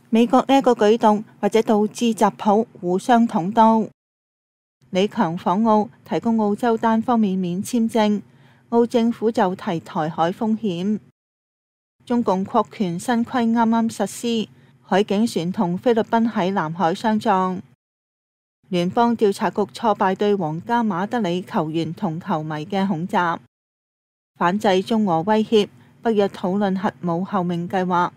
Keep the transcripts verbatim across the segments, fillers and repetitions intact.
美國呢一個舉動或者導致習普互相捅刀。李強訪澳提供澳洲單方面免簽證，澳政府就提台海風險。中共擴權新規啱啱實施，海警船同菲律賓喺南海相撞。聯邦調查局挫敗對皇家馬德里球員同球迷嘅恐襲。反制中俄威脅，北約討論核武後命計劃。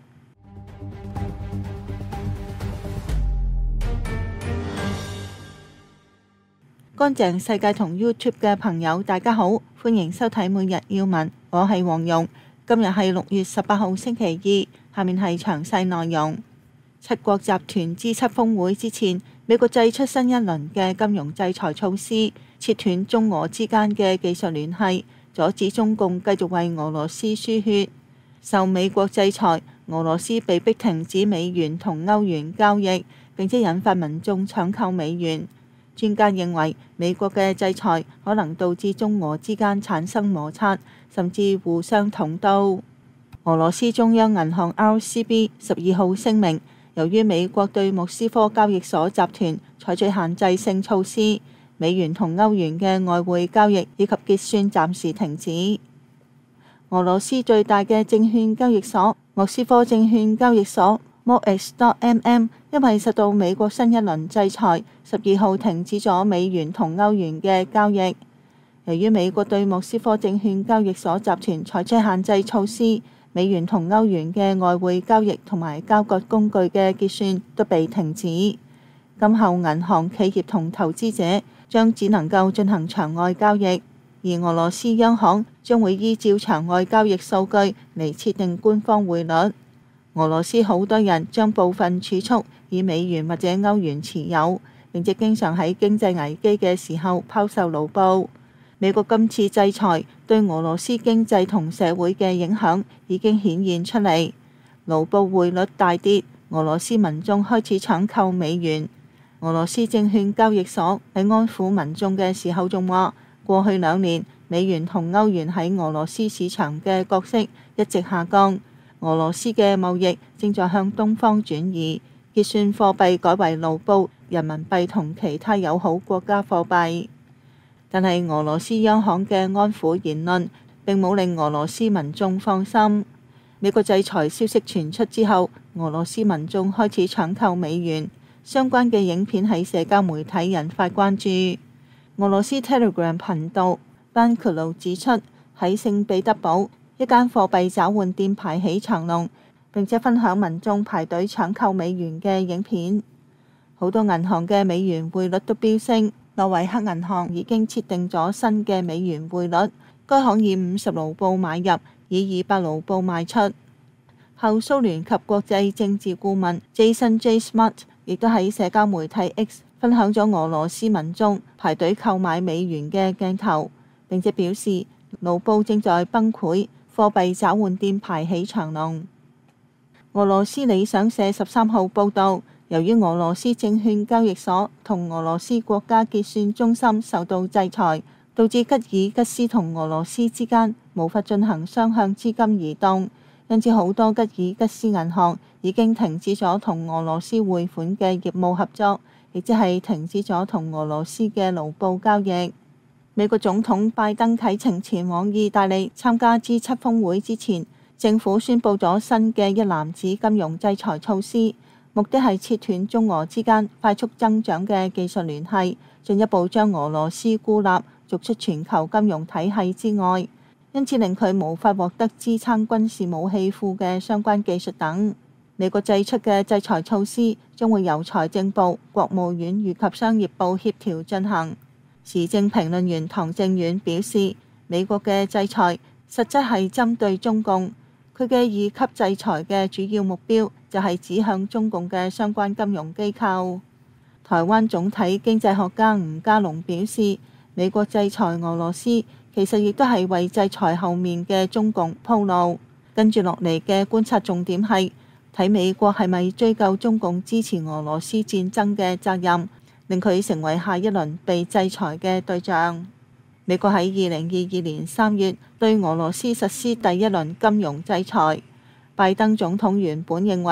乾淨世界同 YouTube 嘅朋友，大家好，歡迎收睇每日要聞，我係黃蓉。今日係六月十八號星期二，下面係詳細內容。七國集團 G 七峰會之前，美國祭出新一輪嘅金融制裁措施，切斷中俄之間嘅技術聯繫，阻止中共繼續為俄羅斯輸血。受美國制裁，俄羅斯被迫停止美元同歐元交易，並且引發民眾搶購美元。專家認為，美國嘅制裁可能導致中俄之間產生摩擦，甚至互相捅刀。俄羅斯中央銀行 R C B 十二號聲明，由於美國對莫斯科交易所集團採取限制性措施，美元同歐元嘅外匯交易以及結算暫時停止。俄羅斯最大嘅證券交易所莫斯科證券交易所 Moscow.M M 因為受到美國新一輪制裁，十二號停止咗美元同歐元嘅交易。由於美國對莫斯科證券交易所集團採取限制措施，美元同歐元嘅外匯交易同埋交割工具嘅結算都被停止。今後銀行、企業同投資者將只能夠進行場外交易，而俄羅斯央行將會依照場外交易數據嚟設定官方匯率。俄羅斯好多人將部分儲蓄以美元或者歐元持有，並且經常喺經濟危機嘅時候拋售盧布。美國今次制裁對俄羅斯經濟同社會嘅影響已經顯現出嚟，盧布匯率大跌，俄羅斯民眾開始搶購美元。俄羅斯證券交易所喺安撫民眾嘅時候仲話，過去兩年美元同歐元喺俄羅斯市場嘅角色一直下降。俄羅斯嘅貿易正在向東方轉移，結算貨幣改為盧布、人民幣同其他友好國家貨幣。但係俄羅斯央行嘅安撫言論並冇令俄羅斯民眾放心。美國制裁消息傳出之後，俄羅斯民眾開始搶購美元，相關嘅影片喺社交媒體引發關注。俄羅斯 Telegram 頻道 Bankalo 指出，喺聖彼得堡一間貨幣找換店排起長龍，並且分享民眾排隊搶購美元嘅影片。好多銀行嘅美元匯率都飆升，諾維克銀行已經設定咗新嘅美元匯率，該行以五十盧布買入，以二百盧布賣出。後蘇聯及國際政治顧問 Jason J. Smart 亦都喺社交媒體 X 分享咗俄羅斯民眾排隊購買美元嘅鏡頭，並且表示盧布正在崩潰，貨幣找換店排起長龍。俄羅斯理想社十三號報導，由於俄羅斯證券交易所同俄羅斯國家結算中心受到制裁，導致吉爾吉斯同俄羅斯之間無法進行雙向資金移動，因此好多吉爾吉斯銀行已經停止咗同俄羅斯匯款嘅業務合作，亦即係停止咗同俄羅斯嘅盧布交易。美國總統拜登啟程前往意大利參加 G 七峰會之前，政府宣布咗新嘅一籃子金融制裁措施，目的係切斷中俄之間快速增長嘅技術聯繫，進一步將俄羅斯孤立，逐出全球金融體系之外，因此令佢無法獲得支撐軍事武器庫嘅相關技術等。美國製出嘅制裁措施將會由財政部、國務院以及商業部協調進行。時政評論員唐正遠表示，美國嘅制裁實質係針對中共，佢嘅二級制裁嘅主要目標就係指向中共嘅相關金融機構。台灣總體經濟學家吳家龍表示，美國制裁俄羅斯其實亦都係為制裁後面嘅中共鋪路。跟住落嚟嘅觀察重點係睇美國係咪追究中共支持俄羅斯戰爭嘅責任，令佢成為下一輪被制裁嘅對象。美國喺二零二二年三月對俄羅斯實施第一輪金融制裁。拜登總統原本認為，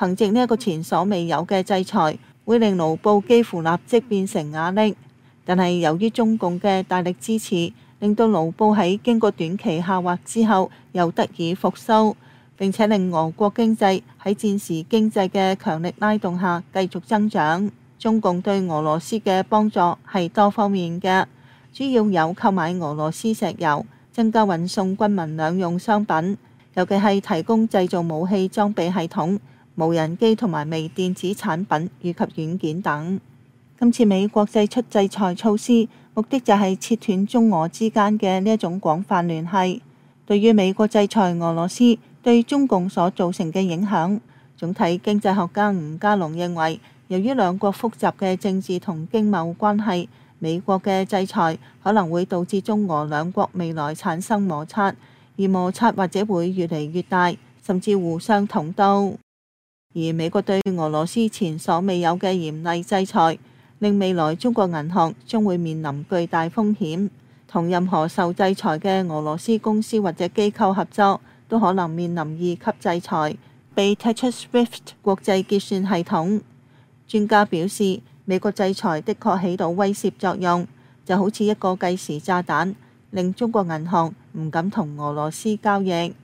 憑藉呢一個前所未有嘅制裁，會令盧布幾乎立即變成啞鈴。但係由於中共嘅大力支持，令到盧布喺經過短期下滑之後又得以復甦，並且令俄國經濟喺戰時經濟嘅強力拉動下繼續增長。中共對俄羅斯嘅幫助係多方面嘅，主要有購買俄羅斯石油、增加運送軍民兩用商品，尤其係提供製造武器裝備系統、無人機同埋微電子產品以及軟件等。今次美國祭出制裁措施，目的就係切斷中俄之間嘅呢一種廣泛聯繫。對於美國制裁俄羅斯對中共所造成嘅影響，總體經濟學家吳家龍認為，由於兩國複雜嘅政治同經貿關係，美國嘅制裁可能會導致中俄兩國未來產生摩擦，而摩擦或者會越嚟越大，甚至互相捅刀。而美國對俄羅斯前所未有嘅嚴厲制裁，令未來中國銀行將會面臨巨大風險，同任何受制裁嘅俄羅斯公司或者機構合作，都可能面臨二級制裁，被踢出 SWIFT 國際結算系統。專家表示，美國制裁的確起到威懾作用，就好似一個計時炸彈，令中國銀行唔敢同俄羅斯交易。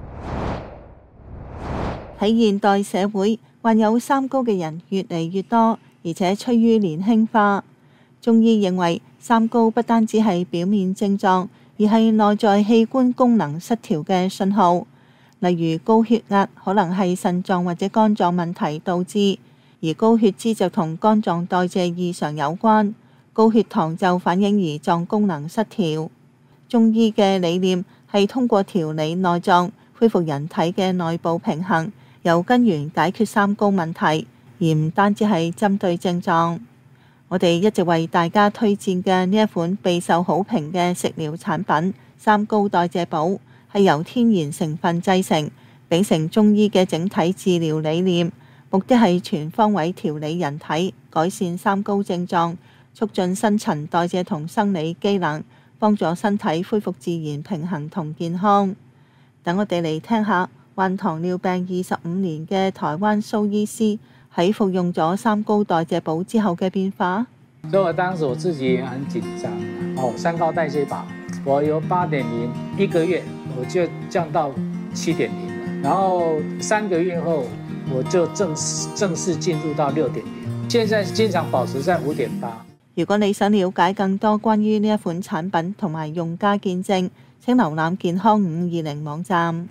喺現代社會，患有三高嘅人越嚟越多，而且趨於年輕化。中醫認為，三高不單止係表面症狀，而係內在器官功能失調嘅信號。例如高血壓可能係腎臟或者肝臟問題導致。而高血脂就同肝臟代謝異常有關，高血糖就反映胰臟功能失調。中醫嘅理念係通過調理內臟，恢復人體嘅內部平衡，由根源解決三高問題，而唔單止係針對症狀。我哋一直為大家推薦嘅呢一款備受好評嘅食療產品三高代謝寶，係由天然成分製成，秉承中醫嘅整體治療理念。目的係全方位調理人體，改善三高症狀，促進新陳代謝同生理機能，幫助身體恢復自然平衡同健康。等我哋嚟聽下患糖尿病二十五年嘅台灣蘇醫師喺服用咗三高代謝寶之後嘅變化。 所以我當時我自己也很緊張，哦，三高代謝寶，我由八點零一個月我就降到七點零，然後三個月後，我就正式正式進入到六點零，現在經常保持在五點八。 如果你想了解更多關於呢一款產品同埋用家見證，請瀏覽健康五二零網站。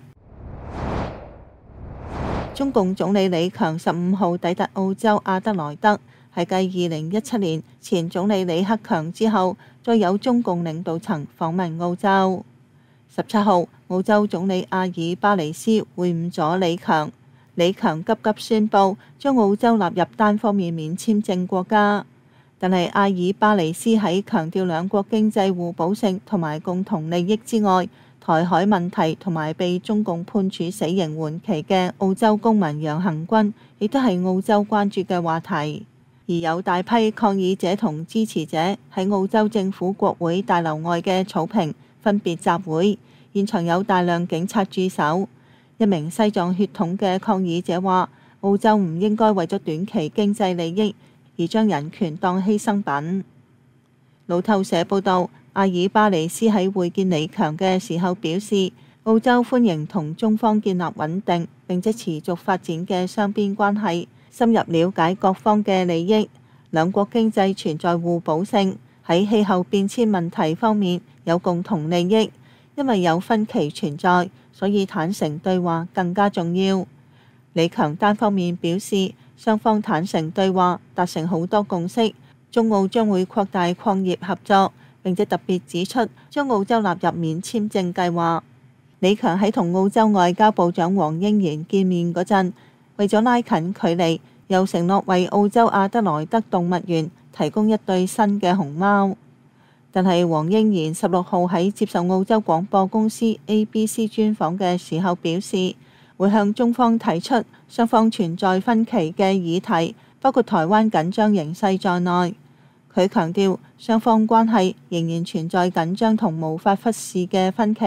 中共總理李強十五號抵達澳洲阿德萊德，係繼二零一七年前總理李克強之後，再有中共領導層訪問澳洲。十七號，澳洲總理阿爾巴尼斯會晤咗李強。李強急急宣布將澳洲納入單方面免簽證國家，但係阿爾巴尼斯喺強調兩國經濟互補性同埋共同利益之外，台海問題同埋被中共判處死刑緩期嘅澳洲公民楊恆均，亦都係澳洲關注嘅話題。而有大批抗議者同支持者喺澳洲政府國會大樓外嘅草坪分別集會，現場有大量警察駐守。一名西藏血統嘅抗議者話：澳洲唔應該為咗短期經濟利益而將人權當犧牲品。路透社報導，阿爾巴尼斯喺會見李強嘅時候表示，澳洲歡迎同中方建立穩定並且持續發展嘅雙邊關係，深入了解各方嘅利益，兩國經濟存在互補性，喺氣候變遷問題方面有共同利益。因為有分歧存在，所以坦誠對話更加重要。李強單方面表示，雙方坦誠對話達成好多共識，中澳將會擴大礦業合作，並且特別指出將澳洲納入免簽證計劃。李強喺同澳洲外交部長黃英賢見面嗰陣，為咗拉近距離，又承諾為澳洲阿德萊德動物園提供一對新嘅熊貓。但係黃英賢十六號喺接受澳洲廣播公司 A B C 專訪嘅時候表示，會向中方提出雙方存在分歧嘅議題，包括台灣緊張形勢在內。佢強調雙方關係仍然存在緊張同無法忽視嘅分歧，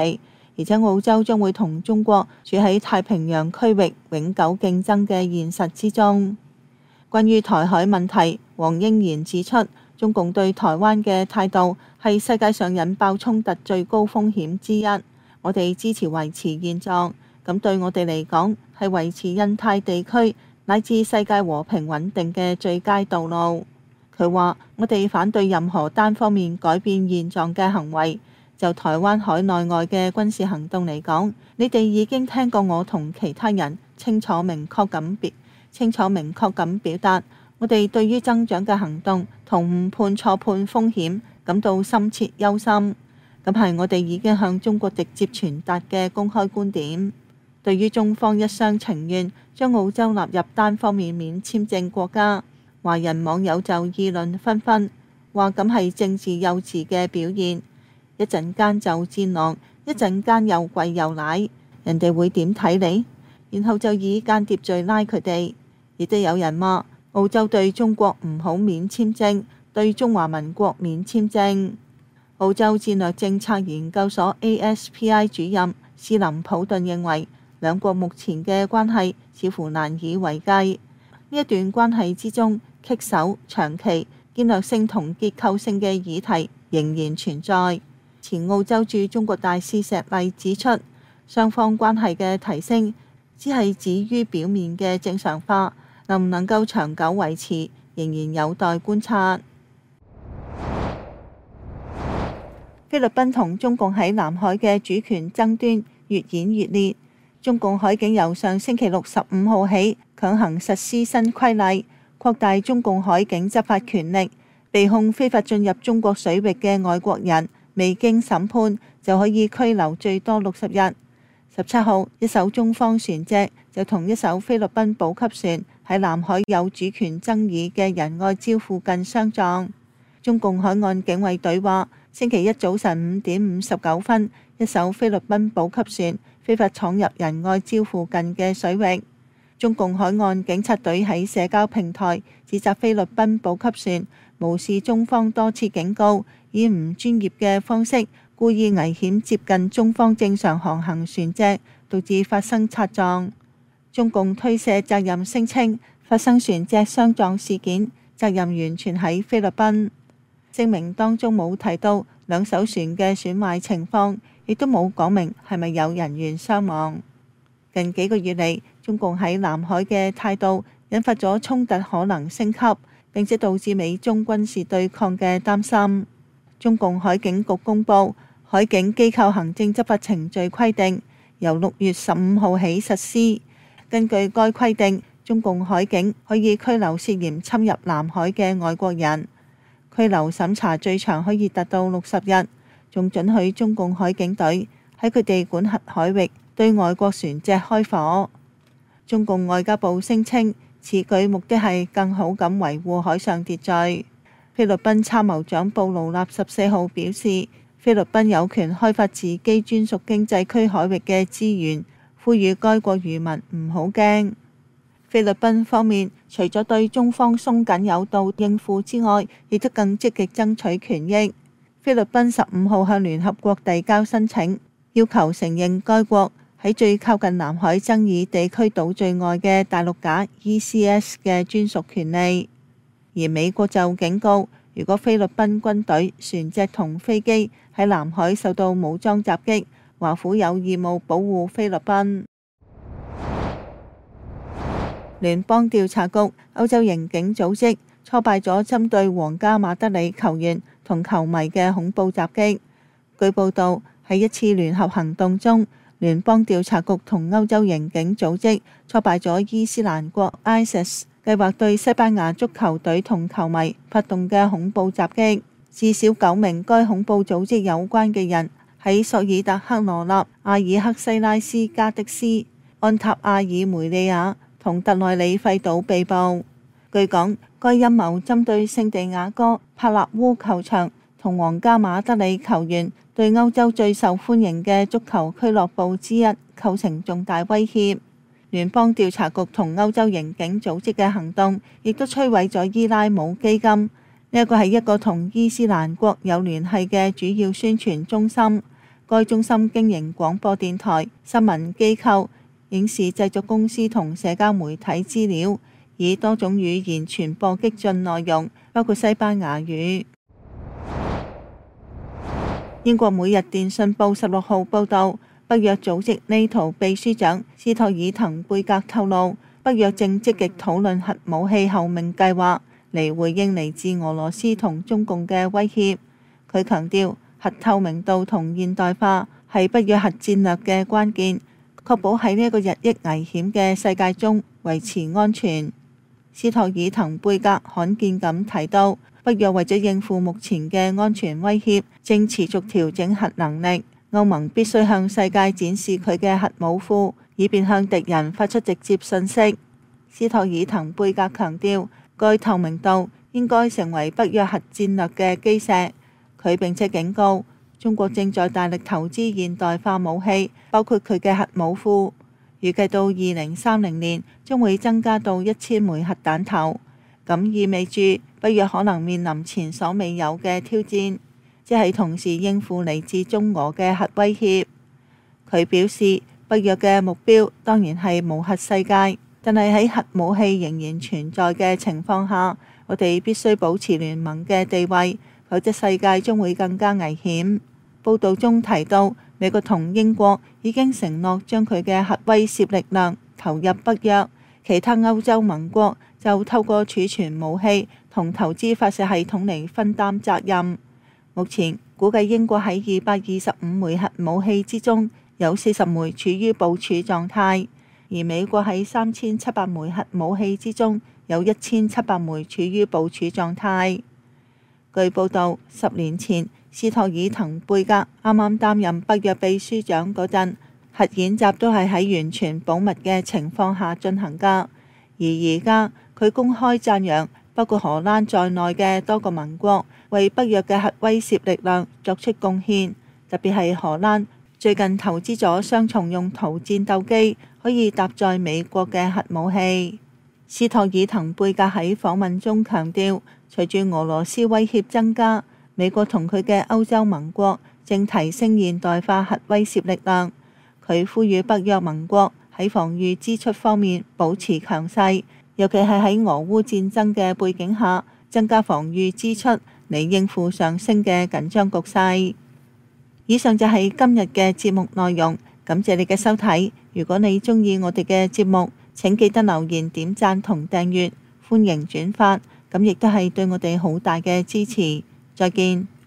而且澳洲將會同中國處喺太平洋區域永久競爭嘅現實之中。關於台海問題，黃英賢指出，中共對台灣嘅態度係世界上引爆衝突最高風險之一。我哋支持維持現狀，咁對我哋嚟講係維持印太地區乃至世界和平穩定嘅最佳道路。佢話：我哋反對任何單方面改變現狀嘅行為。就台灣海內外嘅軍事行動嚟講，你哋已經聽過我同其他人清楚明確咁表清楚明確咁表達，我哋對於增長嘅行動同誤判錯判風險感到深切憂心。咁係我哋已經向中國直接傳達嘅公開觀點。對於中方一廂情願將澳洲納入單方面免簽證國家，華人網友就議論紛紛，話咁係政治幼稚嘅表現。一陣間就戰狼，一陣間又貴又奶，人哋會點睇你？然後就以間諜罪拉佢哋。亦都有人話澳洲對中國唔好免簽證，對中華民國免簽證。澳洲戰略政策研究所 A S P I 主任斯林普頓認為，兩國目前嘅關係似乎難以為繼。呢一段關係之中，棘手、長期、戰略性同結構性嘅議題仍然存在。前澳洲駐中國大使石麗指出，雙方關係嘅提升只係止於表面嘅正常化，能唔能夠長久維持，仍然有待觀察。菲律賓同中共喺南海嘅主權爭端越演越烈。中共海警由上星期六十五號起強行實施新規例，擴大中共海警執法權力，被控非法進入中國水域嘅外國人，未經審判就可以拘留最多六十日。十七號，一艘中方船隻就同一艘菲律賓補給船喺南海有主權爭議嘅仁愛礁附近相撞。中共海岸警衛隊話，星期一早晨五點五十九分，一艘菲律賓補給船非法闖入仁愛礁附近嘅水域。中共海岸警察隊喺社交平台指責菲律賓補給船無視中方多次警告，以唔專業嘅方式故意危險接近中方正常航行船隻，導致發生擦撞。中共推卸責任，聲稱發生船隻相撞事件責任完全喺菲律賓。聲明當中冇提到兩艘船嘅損壞情況，亦都冇講明係咪有人員傷亡。近幾個月嚟，中共喺南海嘅態度引發咗衝突可能升級，並且導致美中軍事對抗嘅擔心。中共海警局公佈，海警機構行政執法程序規定由六月十五號起實施。根據該規定，中共海警可以拘留涉嫌侵入南海嘅外國人，拘留審查最長可以達到六十日，仲准許中共海警隊喺佢哋管轄海域對外國船隻開火。中共外交部聲稱，此舉目的係更好咁維護海上秩序。菲律賓參謀長布勞納十四號表示，菲律賓有權開發自己專屬經濟區海域嘅資源，呼籲該國漁民唔好驚。菲律賓方面除咗對中方鬆緊有度應付之外，亦都更積極爭取權益。菲律賓十五號向聯合國遞交申請，要求承認該國喺最靠近南海爭議地區島嶼外嘅大陸架 E C S 嘅專屬權利。而美國就警告，如果菲律賓軍隊、船隻同飛機喺南海受到武裝襲擊，華府有義務保護菲律賓。聯邦調查局、歐洲刑警組織挫敗咗針對皇家馬德里球員同球迷嘅恐怖襲擊。據報道，喺一次聯合行動中，聯邦調查局同歐洲刑警組織挫敗咗伊斯蘭國 I S I S 計劃對西班牙足球隊同球迷發動嘅恐怖襲擊。至少九名該恐怖組織有關嘅人喺索爾達克羅納、阿爾克西拉斯加的斯、安塔阿爾梅利亞同特內里費島被捕。據講，該陰謀針對聖地亞哥、帕納烏球場同皇家馬德里球員，對歐洲最受歡迎嘅足球俱樂部之一構成重大威脅。聯邦調查局同歐洲刑警組織嘅行動，亦都摧毀咗伊拉姆基金。呢一個係一個同伊斯蘭國有聯繫嘅主要宣傳中心。 該中心經營廣播電台、新聞機構、影視製作公司同社交媒體資料，以多種語言傳播激進內容，包括西班牙語。英國每日電訊報十六號報導，北約組織 NATO 秘書長斯托爾滕貝格透露，北約正積極討論核武器後命計劃，嚟回應嚟自俄羅斯同中共嘅威脅。佢強調，核透明度同現代化係北約核戰略嘅關鍵，確保喺呢一個日益危險嘅世界中維持安全。斯托爾滕貝格罕見咁提到，北約為咗應付目前嘅安全威脅，正持續調整核能力。歐盟必須向世界展示佢嘅核武庫，以便向敵人發出直接訊息。斯托爾滕貝格強調，該透明度應該成為北約核戰略嘅基石。佢並且警告，中國正在大力投資現代化武器，包括佢嘅核武庫，預計到二零三零年將會增加到一千枚核彈頭。咁意味住北約可能面臨前所未有嘅挑戰，即係同時應付嚟自中俄嘅核威脅。佢表示，北約嘅目標當然係無核世界，但係喺核武器仍然存在嘅情況下，我哋必須保持聯盟嘅地位，否則世界將會更加危險。報導中提到，美國同英國已經承諾將佢嘅核威懾力量投入北約，其他歐洲盟國就透過儲存武器同投資發射系統嚟分擔責任。目前估計英國喺二百二十五枚核武器之中，有四十枚處於部署狀態，而美國喺三千七百枚核武器之中，有一千七百枚處於部署狀態。據報導，十年前斯托爾滕貝格啱啱擔任北約秘書長嗰陣，核演習都係喺完全保密嘅情況下進行㗎。而而家佢公開讚揚包括荷蘭在內嘅多個盟國為北約嘅核威懾力量作出貢獻，特別係荷蘭最近投資咗雙重用途戰鬥機，可以搭載美國嘅核武器。斯托爾滕貝格喺訪問中強調，隨住俄羅斯威脅增加，美國同佢嘅歐洲盟國正提升現代化核威懾力量。佢呼籲北約盟國喺防禦支出方面保持強勢，尤其係喺俄烏戰爭嘅背景下，增加防禦支出嚟應付上升嘅緊張局勢。以上就係今日嘅節目內容，感謝你嘅收睇。如果你鍾意我哋嘅節目，請記得留言、點讚同訂閱，歡迎轉發，咁亦都係對我哋好大嘅支持。再見。